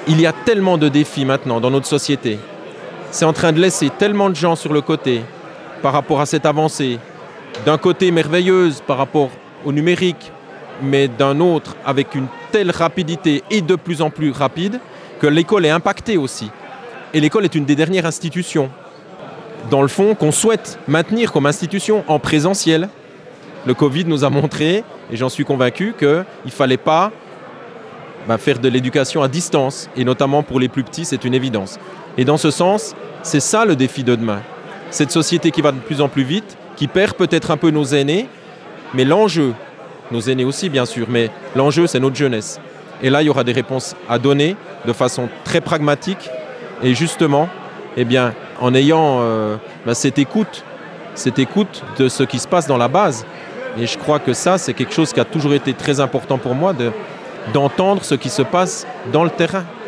Il y a tellement de défis maintenant dans notre société. C'est en train de laisser tellement de gens sur le côté par rapport à cette avancée. D'un côté merveilleuse par rapport au numérique, mais d'un autre avec une telle rapidité et de plus en plus rapide que l'école est impactée aussi. Et l'école est une des dernières institutions, dans le fond, qu'on souhaite maintenir comme institution en présentiel. Le Covid nous a montré, et j'en suis convaincu, qu'il ne fallait pas faire de l'éducation à distance, et notamment pour les plus petits, c'est une évidence. Et dans ce sens, c'est ça le défi de demain. Cette société qui va de plus en plus vite, qui perd peut-être un peu nos aînés, mais l'enjeu, nos aînés aussi bien sûr, mais l'enjeu c'est notre jeunesse. Et là, il y aura des réponses à donner de façon très pragmatique, et justement, en ayant cette écoute de ce qui se passe dans la base. Et je crois que ça, c'est quelque chose qui a toujours été très important pour moi, d'entendre ce qui se passe dans le terrain.